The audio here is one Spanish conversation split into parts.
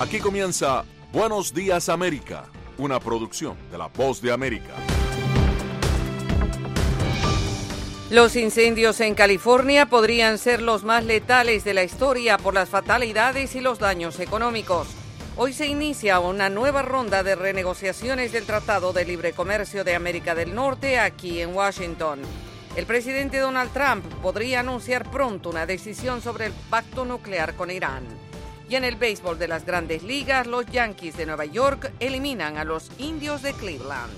Aquí comienza Buenos Días América, una producción de La Voz de América. Los incendios en California podrían ser los más letales de la historia por las fatalidades y los daños económicos. Hoy se inicia una nueva ronda de renegociaciones del Tratado de Libre Comercio de América del Norte aquí en Washington. El presidente Donald Trump podría anunciar pronto una decisión sobre el pacto nuclear con Irán. Y en el béisbol de las Grandes Ligas, los Yankees de Nueva York eliminan a los Indios de Cleveland.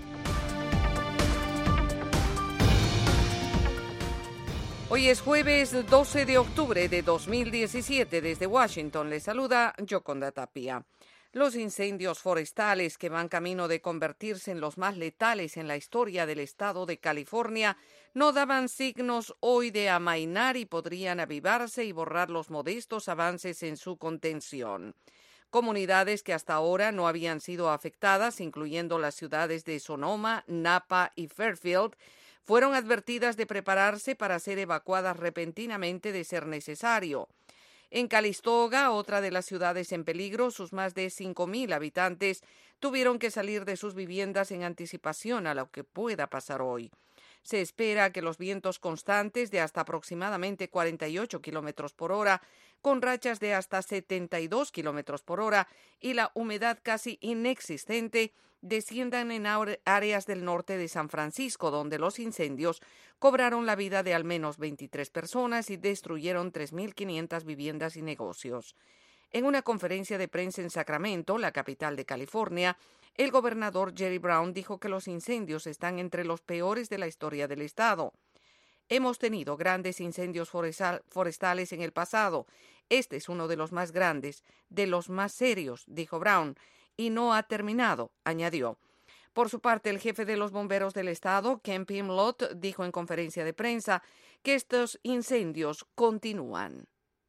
Hoy es jueves 12 de octubre de 2017. Desde Washington les saluda Yoconda Tapia. Los incendios forestales que van camino de convertirse en los más letales en la historia del estado de California no daban signos hoy de amainar y podrían avivarse y borrar los modestos avances en su contención. Comunidades que hasta ahora no habían sido afectadas, incluyendo las ciudades de Sonoma, Napa y Fairfield, fueron advertidas de prepararse para ser evacuadas repentinamente de ser necesario. En Calistoga, otra de las ciudades en peligro, sus más de 5,000 habitantes tuvieron que salir de sus viviendas en anticipación a lo que pueda pasar hoy. Se espera que los vientos constantes de hasta aproximadamente 48 kilómetros por hora, con rachas de hasta 72 kilómetros por hora y la humedad casi inexistente, desciendan en áreas del norte de San Francisco, donde los incendios cobraron la vida de al menos 23 personas y destruyeron 3.500 viviendas y negocios. En una conferencia de prensa en Sacramento, la capital de California, el gobernador Jerry Brown dijo que los incendios están entre los peores de la historia del estado. Hemos tenido grandes incendios forestales en el pasado. Este es uno de los más grandes, de los más serios, dijo Brown, y no ha terminado, añadió. Por su parte, el jefe de los bomberos del estado, Ken Pimlott, dijo en conferencia de prensa que estos incendios continúan.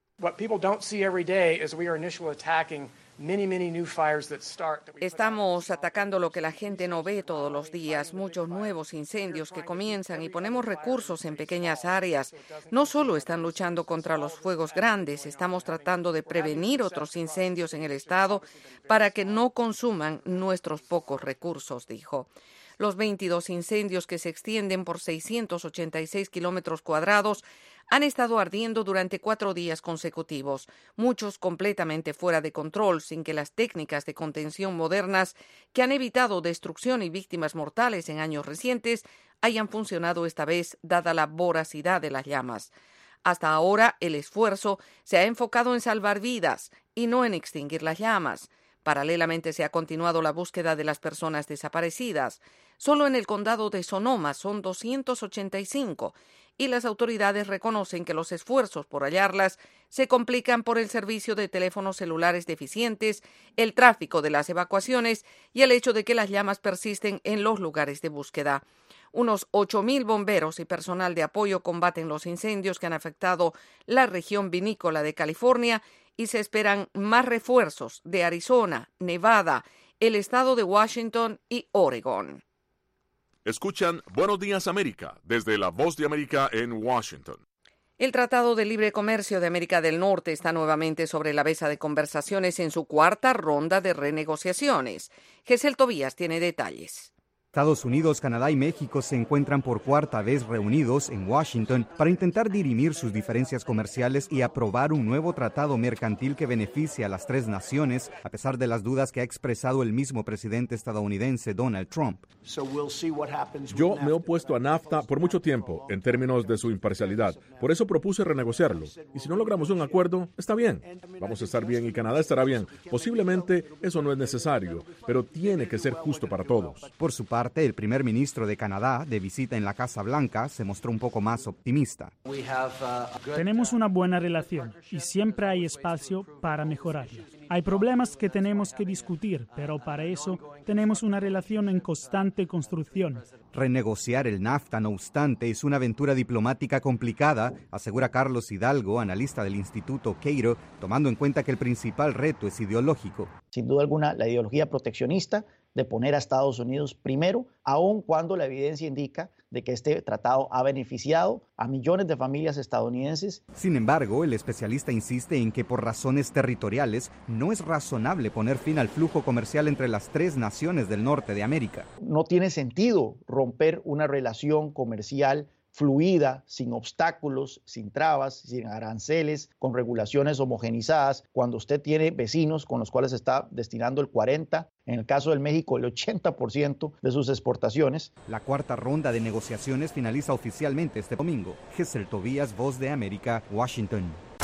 Estamos atacando lo que la gente no ve todos los días, muchos nuevos incendios que comienzan y ponemos recursos en pequeñas áreas. No solo están luchando contra los fuegos grandes, estamos tratando de prevenir otros incendios en el estado para que no consuman nuestros pocos recursos, dijo. Los 22 incendios que se extienden por 686 kilómetros cuadrados han estado ardiendo durante 4 días consecutivos, muchos completamente fuera de control, sin que las técnicas de contención modernas que han evitado destrucción y víctimas mortales en años recientes hayan funcionado esta vez, dada la voracidad de las llamas. Hasta ahora, el esfuerzo se ha enfocado en salvar vidas y no en extinguir las llamas. Paralelamente se ha continuado la búsqueda de las personas desaparecidas. Solo en el condado de Sonoma son 285 y las autoridades reconocen que los esfuerzos por hallarlas se complican por el servicio de teléfonos celulares deficientes, el tráfico de las evacuaciones y el hecho de que las llamas persisten en los lugares de búsqueda. Unos 8,000 bomberos y personal de apoyo combaten los incendios que han afectado la región vinícola de California y se esperan más refuerzos de Arizona, Nevada, el estado de Washington y Oregón. Escuchan Buenos Días América desde La Voz de América en Washington. El Tratado de Libre Comercio de América del Norte está nuevamente sobre la mesa de conversaciones en su cuarta ronda de renegociaciones. Gesel Tobías tiene detalles. Estados Unidos, Canadá y México se encuentran por cuarta vez reunidos en Washington para intentar dirimir sus diferencias comerciales y aprobar un nuevo tratado mercantil que beneficie a las tres naciones, a pesar de las dudas que ha expresado el mismo presidente estadounidense Donald Trump. Yo me he opuesto a NAFTA por mucho tiempo, en términos de su imparcialidad. Por eso propuse renegociarlo. Y si no logramos un acuerdo, está bien. Vamos a estar bien y Canadá estará bien. Posiblemente eso no es necesario, pero tiene que ser justo para todos. Por su parte, el primer ministro de Canadá, de visita en la Casa Blanca, se mostró un poco más optimista. Tenemos una buena relación y siempre hay espacio para mejorarla. Hay problemas que tenemos que discutir, pero para eso tenemos una relación en constante construcción. Renegociar el NAFTA, no obstante, es una aventura diplomática complicada, asegura Carlos Hidalgo, analista del Instituto Cato, tomando en cuenta que el principal reto es ideológico. Sin duda alguna, la ideología proteccionista de poner a Estados Unidos primero, aun cuando la evidencia indica de que este tratado ha beneficiado a millones de familias estadounidenses. Sin embargo, el especialista insiste en que por razones territoriales no es razonable poner fin al flujo comercial entre las tres naciones del norte de América. No tiene sentido romper una relación comercial fluida, sin obstáculos, sin trabas, sin aranceles, con regulaciones homogenizadas, cuando usted tiene vecinos con los cuales está destinando el 40%, en el caso del México el 80% de sus exportaciones. La cuarta ronda de negociaciones finaliza oficialmente este domingo. Gesell Tobías, Voz de América, Washington.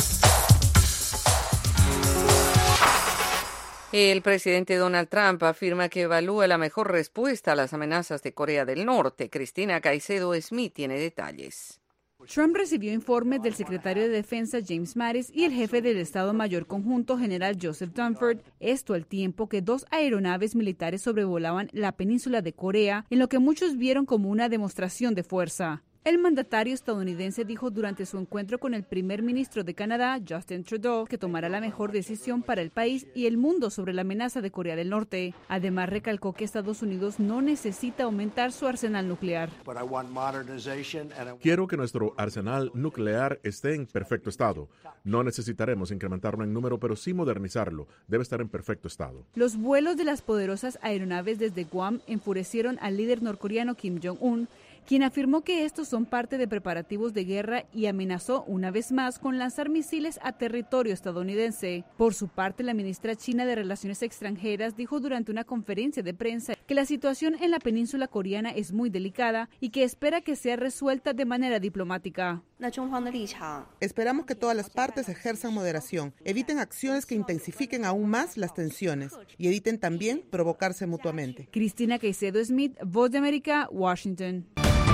El presidente Donald Trump afirma que evalúa la mejor respuesta a las amenazas de Corea del Norte. Cristina Caicedo Smith tiene detalles. Trump recibió informes del secretario de Defensa James Mattis y el jefe del Estado Mayor Conjunto General Joseph Dunford, esto al tiempo que 2 aeronaves militares sobrevolaban la península de Corea, en lo que muchos vieron como una demostración de fuerza. El mandatario estadounidense dijo durante su encuentro con el primer ministro de Canadá, Justin Trudeau, que tomará la mejor decisión para el país y el mundo sobre la amenaza de Corea del Norte. Además, recalcó que Estados Unidos no necesita aumentar su arsenal nuclear. Quiero que nuestro arsenal nuclear esté en perfecto estado. No necesitaremos incrementarlo en número, pero sí modernizarlo. Debe estar en perfecto estado. Los vuelos de las poderosas aeronaves desde Guam enfurecieron al líder norcoreano Kim Jong-un, quien afirmó que estos son parte de preparativos de guerra y amenazó una vez más con lanzar misiles a territorio estadounidense. Por su parte, la ministra china de Relaciones Extranjeras dijo durante una conferencia de prensa que la situación en la península coreana es muy delicada y que espera que sea resuelta de manera diplomática. Esperamos que todas las partes ejerzan moderación, eviten acciones que intensifiquen aún más las tensiones y eviten también provocarse mutuamente. Cristina Caicedo Smith, Voz de América, Washington.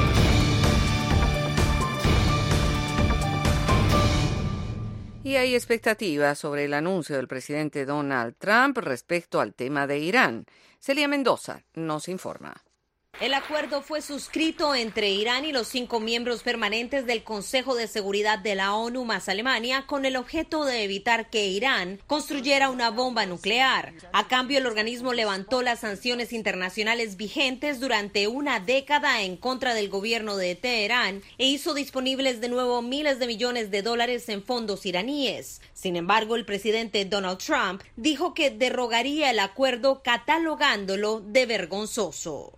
Y hay expectativas sobre el anuncio del presidente Donald Trump respecto al tema de Irán. Celia Mendoza nos informa. El acuerdo fue suscrito entre Irán y los 5 miembros permanentes del Consejo de Seguridad de la ONU más Alemania con el objeto de evitar que Irán construyera una bomba nuclear. A cambio, el organismo levantó las sanciones internacionales vigentes durante una década en contra del gobierno de Teherán e hizo disponibles de nuevo miles de millones de dólares en fondos iraníes. Sin embargo, el presidente Donald Trump dijo que derogaría el acuerdo catalogándolo de vergonzoso.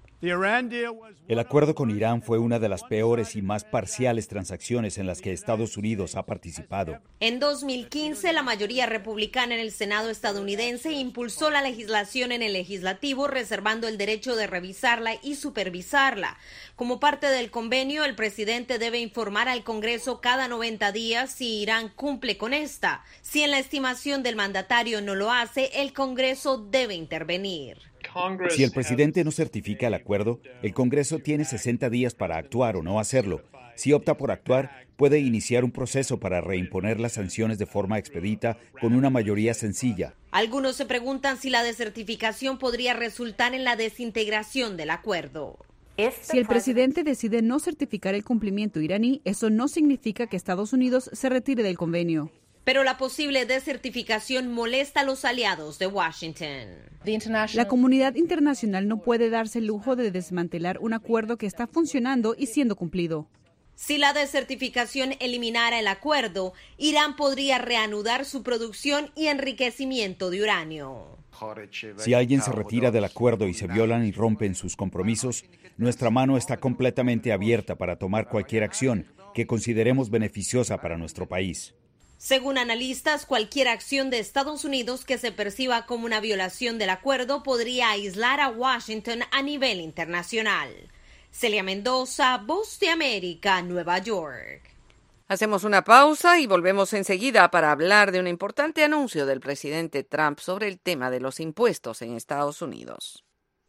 El acuerdo con Irán fue una de las peores y más parciales transacciones en las que Estados Unidos ha participado. En 2015, la mayoría republicana en el Senado estadounidense impulsó la legislación en el legislativo, reservando el derecho de revisarla y supervisarla. Como parte del convenio, el presidente debe informar al Congreso cada 90 días si Irán cumple con esta. Si en la estimación del mandatario no lo hace, el Congreso debe intervenir. Si el presidente no certifica el acuerdo, el Congreso tiene 60 días para actuar o no hacerlo. Si opta por actuar, puede iniciar un proceso para reimponer las sanciones de forma expedita con una mayoría sencilla. Algunos se preguntan si la desertificación podría resultar en la desintegración del acuerdo. Si el presidente decide no certificar el cumplimiento iraní, eso no significa que Estados Unidos se retire del convenio. Pero la posible desertificación molesta a los aliados de Washington. La comunidad internacional no puede darse el lujo de desmantelar un acuerdo que está funcionando y siendo cumplido. Si la desertificación eliminara el acuerdo, Irán podría reanudar su producción y enriquecimiento de uranio. Si alguien se retira del acuerdo y se violan y rompen sus compromisos, nuestra mano está completamente abierta para tomar cualquier acción que consideremos beneficiosa para nuestro país. Según analistas, cualquier acción de Estados Unidos que se perciba como una violación del acuerdo podría aislar a Washington a nivel internacional. Celia Mendoza, Voz de América, Nueva York. Hacemos una pausa y volvemos enseguida para hablar de un importante anuncio del presidente Trump sobre el tema de los impuestos en Estados Unidos.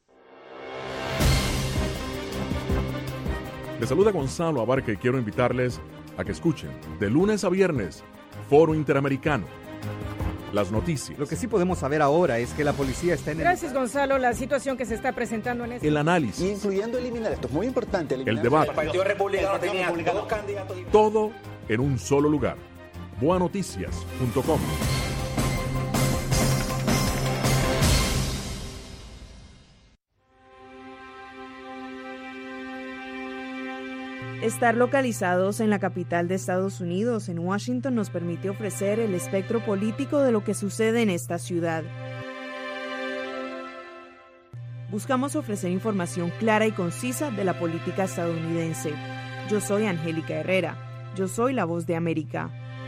Les saluda Gonzalo Abarca y quiero invitarles a que escuchen de lunes a viernes Foro Interamericano. Las noticias. Lo que sí podemos saber ahora es que la policía está en Gracias, Gonzalo. La situación que se está presentando en este... El análisis. Incluyendo eliminar, esto es muy importante. El debate. El Partido Republicano tenía 2 candidatos. Todo en un solo lugar. boanoticias.com Estar localizados en la capital de Estados Unidos, en Washington, nos permite ofrecer el espectro político de lo que sucede en esta ciudad. Buscamos ofrecer información clara y concisa de la política estadounidense. Yo soy Angélica Herrera. Yo soy la Voz de América.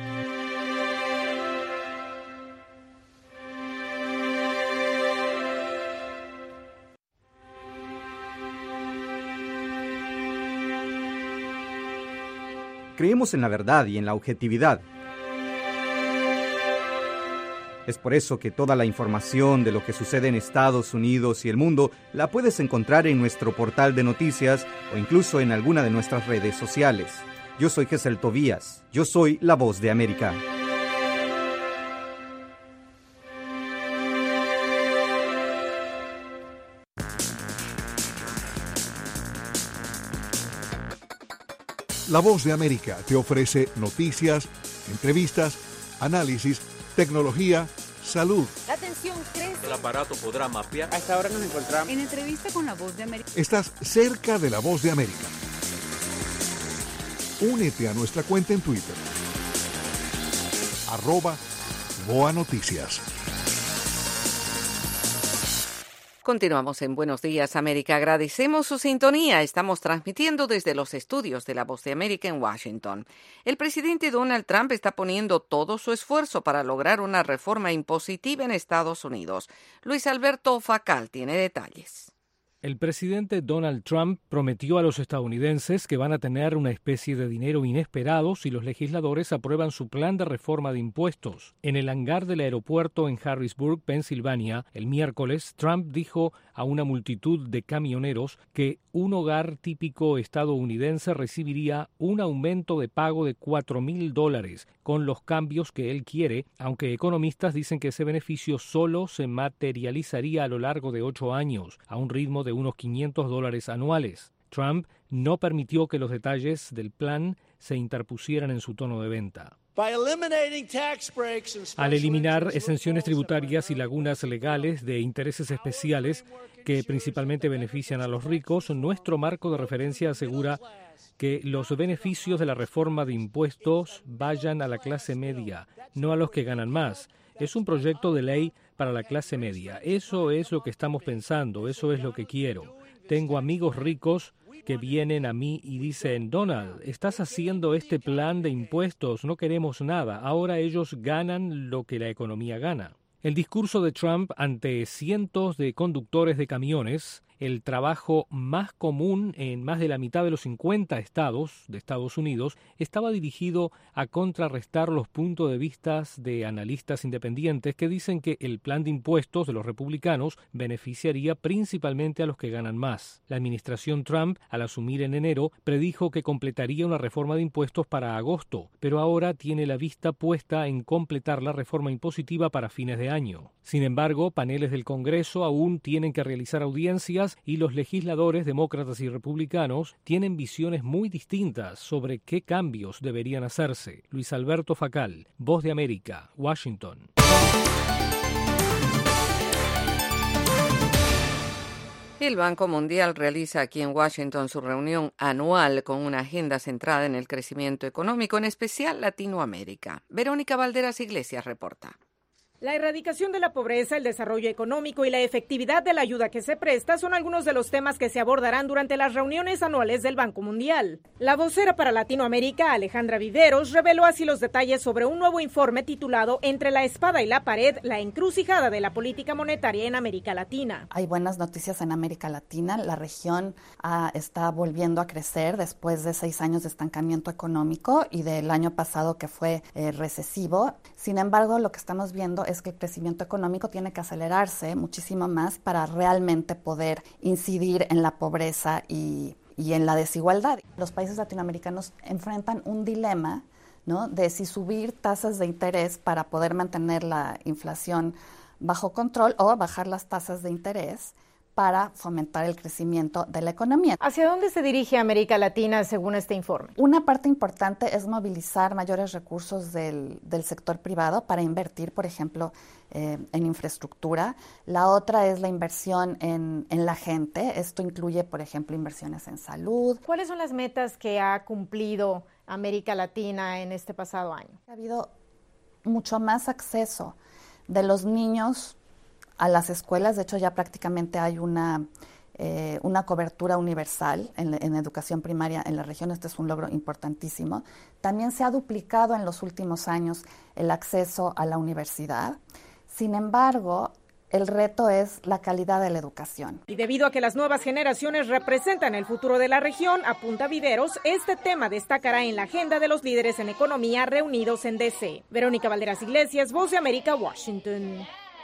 Creemos en la verdad y en la objetividad. Es por eso que toda la información de lo que sucede en Estados Unidos y el mundo la puedes encontrar en nuestro portal de noticias o incluso en alguna de nuestras redes sociales. Yo soy Gesel Tobías. Yo soy la Voz de América. La Voz de América te ofrece noticias, entrevistas, análisis, tecnología, salud. La atención crece. El aparato podrá mapear. A esta hora nos encontramos en entrevista con La Voz de América. Estás cerca de La Voz de América. Únete a nuestra cuenta en Twitter. @BoaNoticias. Continuamos en Buenos Días, América. Agradecemos su sintonía. Estamos transmitiendo desde los estudios de La Voz de América en Washington. El presidente Donald Trump está poniendo todo su esfuerzo para lograr una reforma impositiva en Estados Unidos. Luis Alberto Facal tiene detalles. El presidente Donald Trump prometió a los estadounidenses que van a tener una especie de dinero inesperado si los legisladores aprueban su plan de reforma de impuestos. En el hangar del aeropuerto en Harrisburg, Pensilvania, el miércoles, Trump dijo a una multitud de camioneros que un hogar típico estadounidense recibiría un aumento de pago de $4,000 con los cambios que él quiere, aunque economistas dicen que ese beneficio solo se materializaría a lo largo de 8 años, a un ritmo de unos $500 anuales. Trump no permitió que los detalles del plan se interpusieran en su tono de venta. Al eliminar exenciones tributarias y lagunas legales de intereses especiales que principalmente benefician a los ricos, nuestro marco de referencia asegura que los beneficios de la reforma de impuestos vayan a la clase media, no a los que ganan más. Es un proyecto de ley para la clase media. Eso es lo que estamos pensando, eso es lo que quiero. Tengo amigos ricos que vienen a mí y dicen: Donald, estás haciendo este plan de impuestos, no queremos nada. Ahora ellos ganan lo que la economía gana. El discurso de Trump ante cientos de conductores de camiones, el trabajo más común en más de la mitad de los 50 estados de Estados Unidos, estaba dirigido a contrarrestar los puntos de vista de analistas independientes que dicen que el plan de impuestos de los republicanos beneficiaría principalmente a los que ganan más. La administración Trump, al asumir en enero, predijo que completaría una reforma de impuestos para agosto, pero ahora tiene la vista puesta en completar la reforma impositiva para fines de año. Sin embargo, paneles del Congreso aún tienen que realizar audiencias y los legisladores demócratas y republicanos tienen visiones muy distintas sobre qué cambios deberían hacerse. Luis Alberto Facal, Voz de América, Washington. El Banco Mundial realiza aquí en Washington su reunión anual con una agenda centrada en el crecimiento económico, en especial Latinoamérica. Verónica Valderas Iglesias reporta. La erradicación de la pobreza, el desarrollo económico y la efectividad de la ayuda que se presta son algunos de los temas que se abordarán durante las reuniones anuales del Banco Mundial. La vocera para Latinoamérica, Alejandra Viveros, reveló así los detalles sobre un nuevo informe titulado Entre la espada y la pared, la encrucijada de la política monetaria en América Latina. Hay buenas noticias en América Latina. La región está volviendo a crecer después de 6 años de estancamiento económico y del año pasado que fue recesivo. Sin embargo, lo que estamos viendo es que el crecimiento económico tiene que acelerarse muchísimo más para realmente poder incidir en la pobreza y en la desigualdad. Los países latinoamericanos enfrentan un dilema, ¿no?, de si subir tasas de interés para poder mantener la inflación bajo control o bajar las tasas de interés para fomentar el crecimiento de la economía. ¿Hacia dónde se dirige América Latina según este informe? Una parte importante es movilizar mayores recursos del sector privado para invertir, por ejemplo, en infraestructura. La otra es la inversión en la gente. Esto incluye, por ejemplo, inversiones en salud. ¿Cuáles son las metas que ha cumplido América Latina en este pasado año? Ha habido mucho más acceso de los niños a las escuelas. De hecho, ya prácticamente hay una cobertura universal en educación primaria en la región. Este es un logro importantísimo. También se ha duplicado en los últimos años el acceso a la universidad. Sin embargo, el reto es la calidad de la educación. Y debido a que las nuevas generaciones representan el futuro de la región, apunta Viveros, este tema destacará en la agenda de los líderes en economía reunidos en D.C. Verónica Valderas Iglesias, Voz de América, Washington.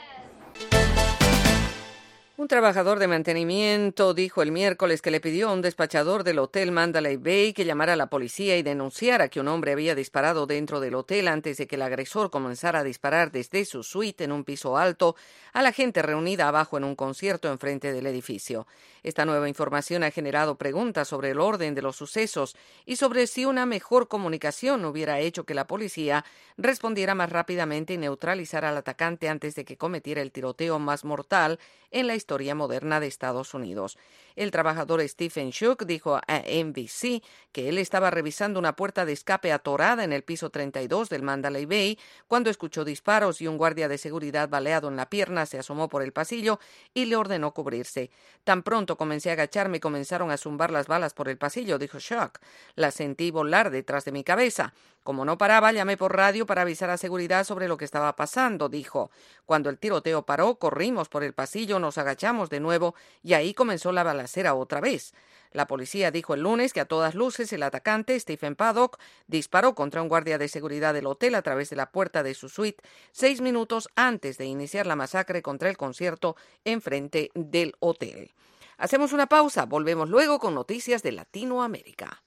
Un trabajador de mantenimiento dijo el miércoles que le pidió a un despachador del hotel Mandalay Bay que llamara a la policía y denunciara que un hombre había disparado dentro del hotel antes de que el agresor comenzara a disparar desde su suite en un piso alto a la gente reunida abajo en un concierto enfrente del edificio. Esta nueva información ha generado preguntas sobre el orden de los sucesos y sobre si una mejor comunicación hubiera hecho que la policía respondiera más rápidamente y neutralizara al atacante antes de que cometiera el tiroteo más mortal en la historia moderna de Estados Unidos. El trabajador Stephen Shook dijo a NBC que él estaba revisando una puerta de escape atorada en el piso 32 del Mandalay Bay cuando escuchó disparos y un guardia de seguridad baleado en la pierna se asomó por el pasillo y le ordenó cubrirse. Tan pronto comencé a agacharme y comenzaron a zumbar las balas por el pasillo, dijo Shook. Las sentí volar detrás de mi cabeza. Como no paraba, llamé por radio para avisar a seguridad sobre lo que estaba pasando, dijo. Cuando el tiroteo paró, corrimos por el pasillo, nos agachamos de nuevo y ahí comenzó la balacera otra vez. La policía dijo el lunes que a todas luces el atacante, Stephen Paddock, disparó contra un guardia de seguridad del hotel a través de la puerta de su suite 6 minutos antes de iniciar la masacre contra el concierto enfrente del hotel. Hacemos una pausa, volvemos luego con noticias de Latinoamérica.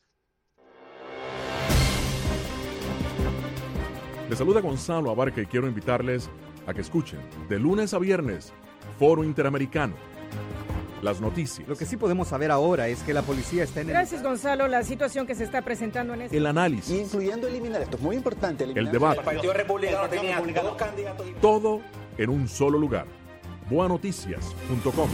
Les saluda Gonzalo Abarca y quiero invitarles a que escuchen de lunes a viernes Foro Interamericano. Las noticias. Lo que sí podemos saber ahora es que la policía está en Gracias, Gonzalo. La situación que se está presentando en este... El análisis. Incluyendo eliminar, esto es muy importante. El debate. El Partido Republicano tenía 2 candidatos. Todo en un solo lugar. boanoticias.com.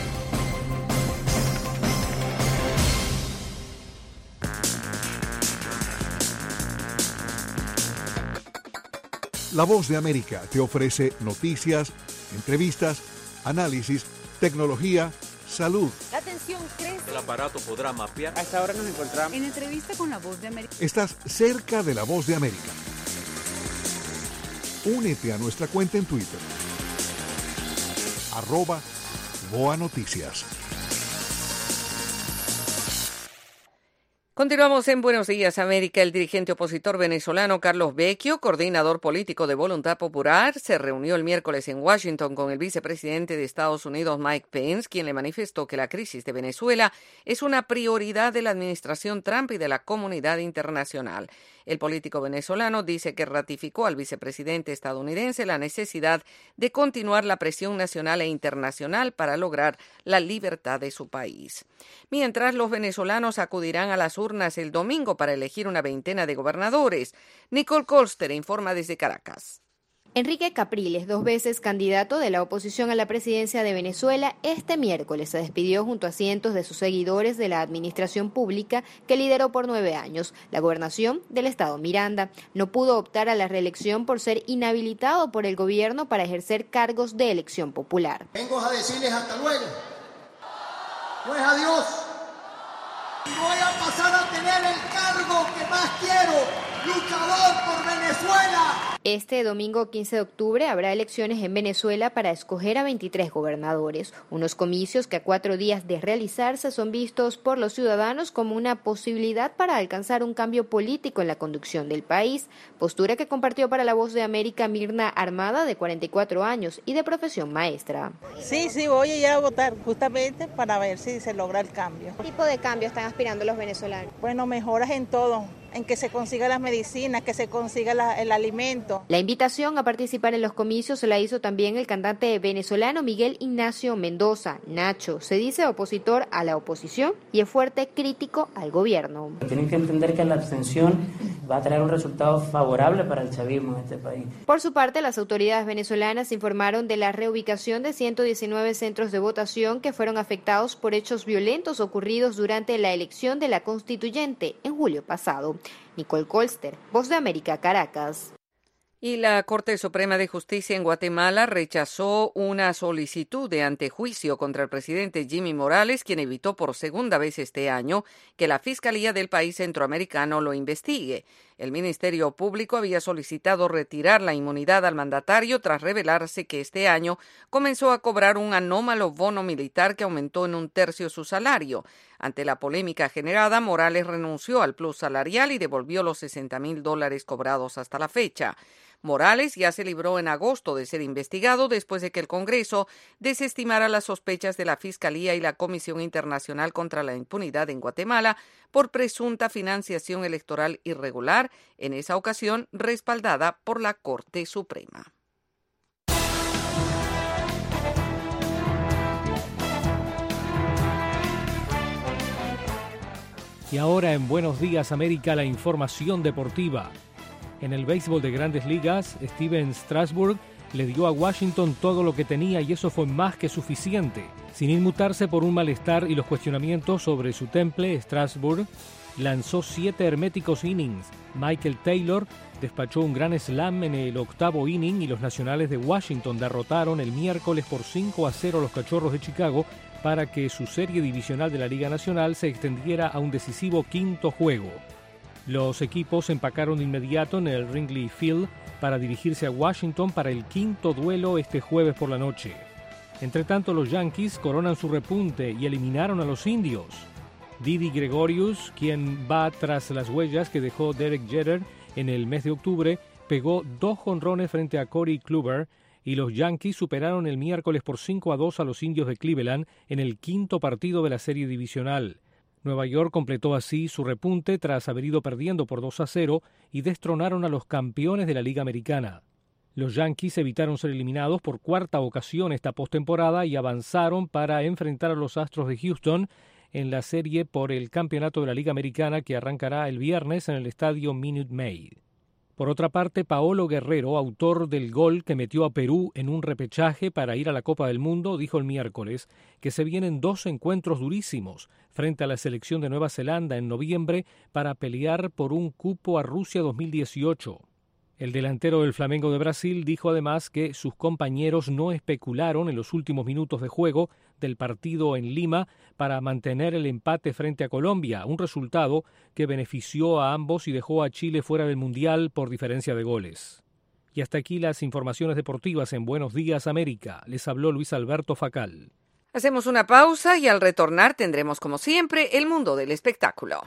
La Voz de América te ofrece noticias, entrevistas, análisis, tecnología, salud. La tensión crece. El aparato podrá mapear. A esta hora nos encontramos en entrevista con La Voz de América. Estás cerca de La Voz de América. Únete a nuestra cuenta en Twitter. @BoaNoticias. Continuamos en Buenos Días, América. El dirigente opositor venezolano Carlos Vecchio, coordinador político de Voluntad Popular, se reunió el miércoles en Washington con el vicepresidente de Estados Unidos, Mike Pence, quien le manifestó que la crisis de Venezuela es una prioridad de la administración Trump y de la comunidad internacional. El político venezolano dice que ratificó al vicepresidente estadounidense la necesidad de continuar la presión nacional e internacional para lograr la libertad de su país. Mientras, los venezolanos acudirán a las urnas el domingo para elegir una veintena de gobernadores. Nicole Colster informa desde Caracas. Enrique Capriles, 2 veces candidato de la oposición a la presidencia de Venezuela, este miércoles se despidió junto a cientos de sus seguidores de la administración pública que lideró por 9 años, la gobernación del estado Miranda. No pudo optar a la reelección por ser inhabilitado por el gobierno para ejercer cargos de elección popular. Vengo a decirles hasta luego. No es adiós. Voy a pasar a tener el cargo que más quiero, luchador por Venezuela. Este domingo 15 de octubre habrá elecciones en Venezuela para escoger a 23 gobernadores, unos comicios que a 4 días de realizarse son vistos por los ciudadanos como una posibilidad para alcanzar un cambio político en la conducción del país, postura que compartió para La Voz de América Mirna Armada, de 44 años y de profesión maestra. Sí, voy a ir a votar justamente para ver si se logra el cambio. ¿Qué tipo de cambio están aspirando los venezolanos? Bueno, mejoras en todo. en que se consiga las medicinas, que se consiga el alimento. La invitación a participar en los comicios se la hizo también el cantante venezolano Miguel Ignacio Mendoza. Nacho se dice opositor a la oposición y es fuerte crítico al gobierno. Tienen que entender que la abstención va a traer un resultado favorable para el chavismo en este país. Por su parte, las autoridades venezolanas informaron de la reubicación de 119 centros de votación que fueron afectados por hechos violentos ocurridos durante la elección de la constituyente en julio pasado. Nicole Colster, Voz de América, Caracas. Y la Corte Suprema de Justicia en Guatemala rechazó una solicitud de antejuicio contra el presidente Jimmy Morales, quien evitó por segunda vez este año que la Fiscalía del país centroamericano lo investigue. El Ministerio Público había solicitado retirar la inmunidad al mandatario tras revelarse que este año comenzó a cobrar un anómalo bono militar que aumentó en 1/3 su salario. Ante la polémica generada, Morales renunció al plus salarial y devolvió los $60,000 cobrados hasta la fecha. Morales ya se libró en agosto de ser investigado después de que el Congreso desestimara las sospechas de la Fiscalía y la Comisión Internacional contra la Impunidad en Guatemala por presunta financiación electoral irregular, en esa ocasión respaldada por la Corte Suprema. Y ahora en Buenos Días América, la información deportiva. En el béisbol de Grandes Ligas, Steven Strasburg le dio a Washington todo lo que tenía y eso fue más que suficiente. Sin inmutarse por un malestar y los cuestionamientos sobre su temple, Strasburg lanzó 7 herméticos innings. Michael Taylor despachó un gran slam en el 8º inning y los Nacionales de Washington derrotaron el miércoles por 5-0 a los Cachorros de Chicago para que su serie divisional de la Liga Nacional se extendiera a un decisivo 5º juego. Los equipos empacaron de inmediato en el Wrigley Field para dirigirse a Washington para el 5º duelo este jueves por la noche. Entre tanto, los Yankees coronan su repunte y eliminaron a los Indios. Didi Gregorius, quien va tras las huellas que dejó Derek Jeter en el mes de octubre, pegó 2 jonrones frente a Corey Kluber y los Yankees superaron el miércoles por 5-2 a los Indios de Cleveland en el 5º partido de la serie divisional. Nueva York completó así su repunte tras haber ido perdiendo por 2-0 y destronaron a los campeones de la Liga Americana. Los Yankees evitaron ser eliminados por 4ª ocasión esta postemporada y avanzaron para enfrentar a los Astros de Houston en la serie por el campeonato de la Liga Americana que arrancará el viernes en el estadio Minute Maid. Por otra parte, Paolo Guerrero, autor del gol que metió a Perú en un repechaje para ir a la Copa del Mundo, dijo el miércoles que se vienen 2 encuentros durísimos frente a la selección de Nueva Zelanda en noviembre para pelear por un cupo a Rusia 2018. El delantero del Flamengo de Brasil dijo además que sus compañeros no especularon en los últimos minutos de juego del partido en Lima para mantener el empate frente a Colombia, un resultado que benefició a ambos y dejó a Chile fuera del Mundial por diferencia de goles. Y hasta aquí las informaciones deportivas en Buenos Días América. Les habló Luis Alberto Facal. Hacemos una pausa y al retornar tendremos como siempre el mundo del espectáculo.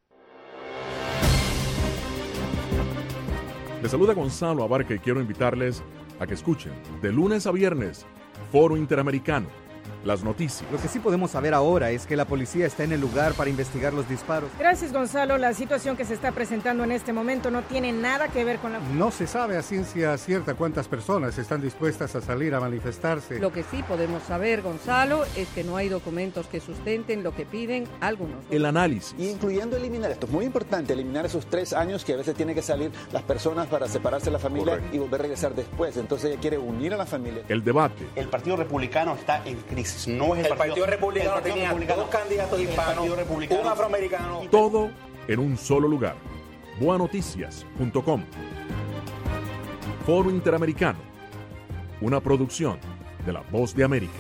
Les saluda Gonzalo Abarca y quiero invitarles a que escuchen de lunes a viernes Foro Interamericano, las noticias. Lo que sí podemos saber ahora es que la policía está en el lugar para investigar los disparos. Gracias, Gonzalo. La situación que se está presentando en este momento no tiene nada que ver con la... No se sabe a ciencia cierta cuántas personas están dispuestas a salir a manifestarse. Lo que sí podemos saber, Gonzalo, es que no hay documentos que sustenten lo que piden algunos. El análisis. Y incluyendo eliminar, esto es muy importante, eliminar esos 3 años que a veces tienen que salir las personas para separarse de la familia. Correcto. Y volver a regresar después. Entonces ella quiere unir a la familia. El debate. El Partido Republicano está en crisis. No es el Partido Republicano tenía 2 candidatos hispanos, un afroamericano. Todo en un solo lugar. Boanoticias.com. Foro Interamericano. Una producción de La Voz de América.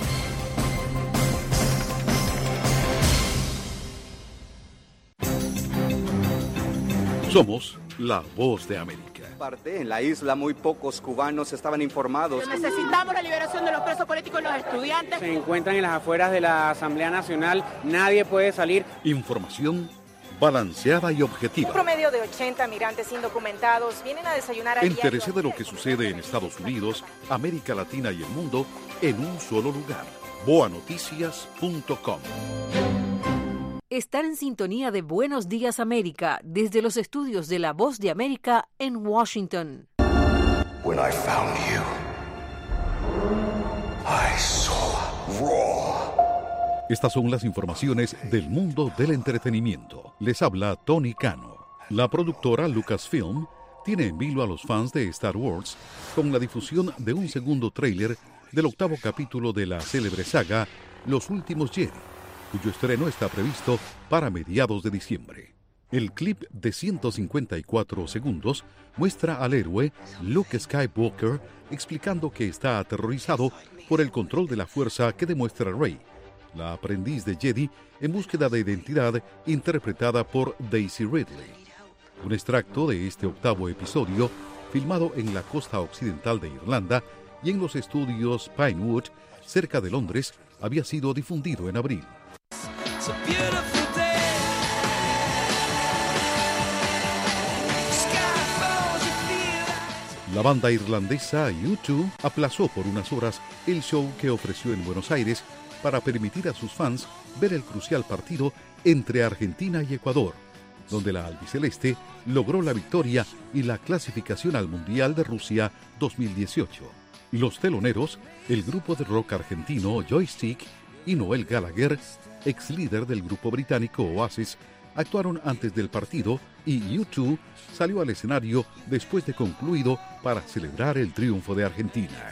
Somos La Voz de América. En la isla muy pocos cubanos estaban informados. Necesitamos la liberación de los presos políticos y los estudiantes. Se encuentran en las afueras de la Asamblea Nacional, nadie puede salir. Información balanceada y objetiva. Un promedio de 80 migrantes indocumentados vienen a desayunar a diario. Entérese de lo que sucede en Estados Unidos, América Latina y el mundo en un solo lugar. Boanoticias.com. Están en sintonía de Buenos Días América desde los estudios de La Voz de América en Washington. When I found you, I saw Raw. Estas son las informaciones del mundo del entretenimiento. Les habla Tony Cano. La productora Lucasfilm tiene en vilo a los fans de Star Wars con la difusión de un segundo tráiler del 8º capítulo de la célebre saga Los Últimos Jedi, cuyo estreno está previsto para mediados de diciembre. El clip de 154 segundos muestra al héroe Luke Skywalker explicando que está aterrorizado por el control de la fuerza que demuestra Rey, la aprendiz de Jedi en búsqueda de identidad interpretada por Daisy Ridley. Un extracto de este 8º episodio, filmado en la costa occidental de Irlanda y en los estudios Pinewood, cerca de Londres, había sido difundido en abril. La banda irlandesa U2 aplazó por unas horas el show que ofreció en Buenos Aires para permitir a sus fans ver el crucial partido entre Argentina y Ecuador, donde la albiceleste logró la victoria y la clasificación al Mundial de Rusia 2018. Los teloneros, el grupo de rock argentino Joystick y Noel Gallagher, ex líder del grupo británico Oasis, actuaron antes del partido y U2 salió al escenario después de concluido para celebrar el triunfo de Argentina.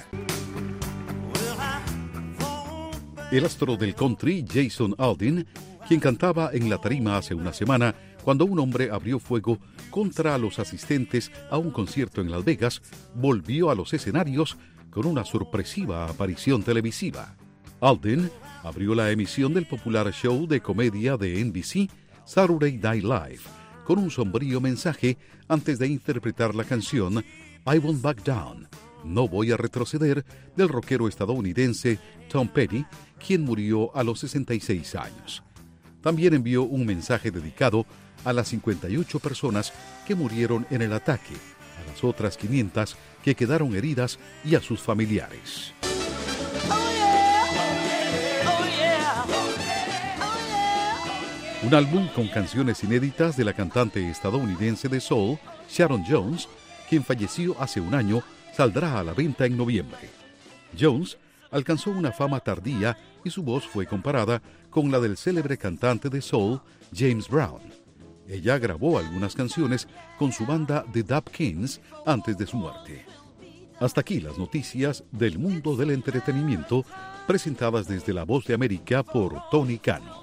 El astro del country Jason Aldean, quien cantaba en la tarima hace una semana cuando un hombre abrió fuego contra los asistentes a un concierto en Las Vegas, volvió a los escenarios con una sorpresiva aparición televisiva. Aldean abrió la emisión del popular show de comedia de NBC, Saturday Night Live, con un sombrío mensaje antes de interpretar la canción I Won't Back Down, No Voy a Retroceder, del rockero estadounidense Tom Petty, quien murió a los 66 años. También envió un mensaje dedicado a las 58 personas que murieron en el ataque, a las otras 500 que quedaron heridas y a sus familiares. Un álbum con canciones inéditas de la cantante estadounidense de soul, Sharon Jones, quien falleció hace un año, saldrá a la venta en noviembre. Jones alcanzó una fama tardía y su voz fue comparada con la del célebre cantante de soul, James Brown. Ella grabó algunas canciones con su banda The Dap Kings antes de su muerte. Hasta aquí las noticias del mundo del entretenimiento, presentadas desde La Voz de América por Tony Cano.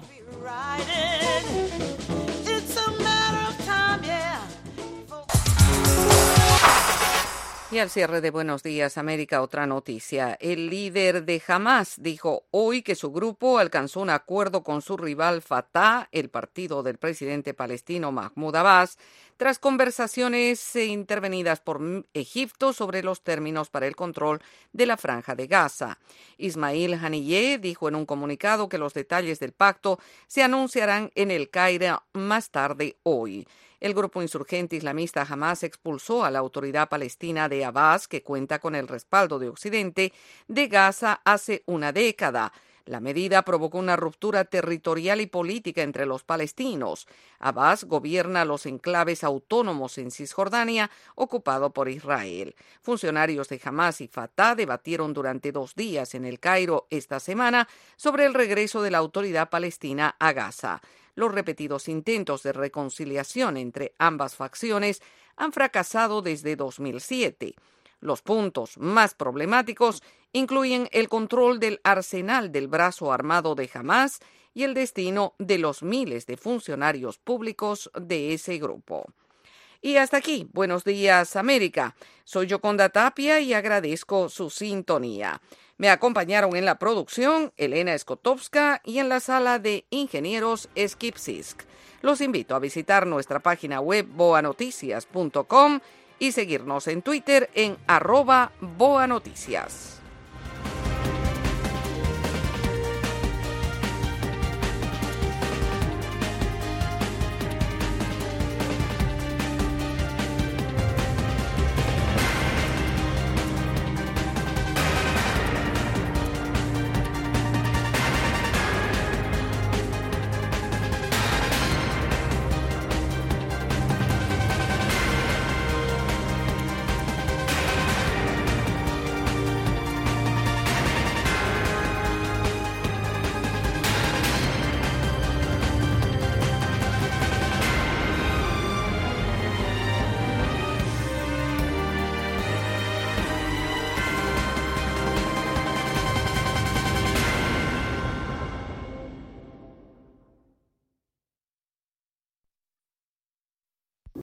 Y al cierre de Buenos Días América, otra noticia. El líder de Hamás dijo hoy que su grupo alcanzó un acuerdo con su rival Fatah, el partido del presidente palestino Mahmoud Abbas, tras conversaciones intervenidas por Egipto sobre los términos para el control de la Franja de Gaza. Ismail Haniyeh dijo en un comunicado que los detalles del pacto se anunciarán en El Cairo más tarde hoy. El grupo insurgente islamista Hamás expulsó a la autoridad palestina de Abbas, que cuenta con el respaldo de Occidente, de Gaza hace una década. La medida provocó una ruptura territorial y política entre los palestinos. Abbas gobierna los enclaves autónomos en Cisjordania, ocupado por Israel. Funcionarios de Hamás y Fatah debatieron durante 2 días en El Cairo esta semana sobre el regreso de la autoridad palestina a Gaza. Los repetidos intentos de reconciliación entre ambas facciones han fracasado desde 2007. Los puntos más problemáticos incluyen el control del arsenal del brazo armado de Hamás y el destino de los miles de funcionarios públicos de ese grupo. Y hasta aquí, Buenos Días América. Soy Yoconda Tapia y agradezco su sintonía. Me acompañaron en la producción Elena Skotowska y en la sala de ingenieros Skip Sisk. Los invito a visitar nuestra página web boanoticias.com y seguirnos en Twitter en @boanoticias.